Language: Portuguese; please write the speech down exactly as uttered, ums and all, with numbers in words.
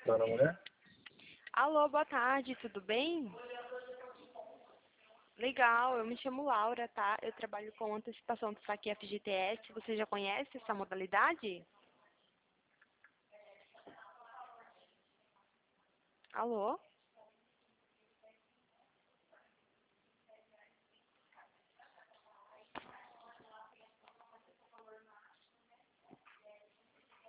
Dona Mulher? Alô, boa tarde, tudo bem? Legal, eu me chamo Laura, tá? Eu trabalho com antecipação do saque F G T S. Você já conhece essa modalidade? Alô?